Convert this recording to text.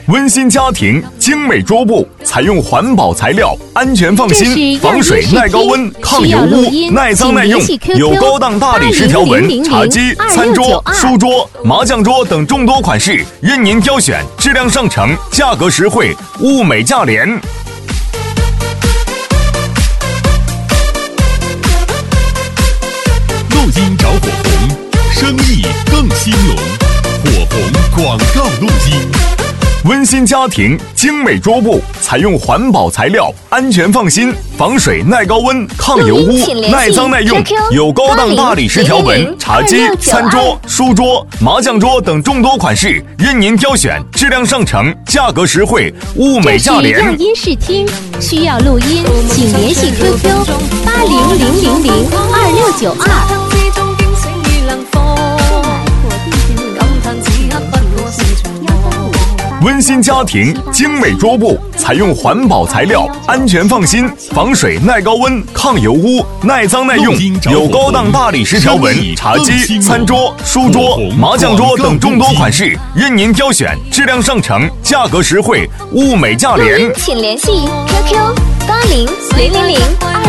温馨家庭精美桌布，采用环保材料，安全放心，防水耐高温，抗油污，耐脏耐用，有高档大理石条纹，茶几、餐桌、书桌、麻将桌等众多款式，任您挑选，质量上乘，价格实惠，物美价廉。 录音找火红，生意更兴隆。火红广告录音。 温馨家庭精美桌布，采用环保材料，安全放心，防水耐高温，抗油污，耐脏耐用，有高档大理石条纹，茶几、餐桌、书桌、麻将桌等众多款式，任您挑选，质量上乘，价格实惠，物美价廉。 这是录音室厅，需要录音，请联系 QQ 8000022692。 温馨家庭精美桌布，采用环保材料，安全放心，防水耐高温，抗油污，耐脏耐用，有高档大理石条纹，茶几、餐桌、书桌、麻将桌等众多款式，任您挑选，质量上乘，价格实惠，物美价廉。 请联系 QQ8000022692。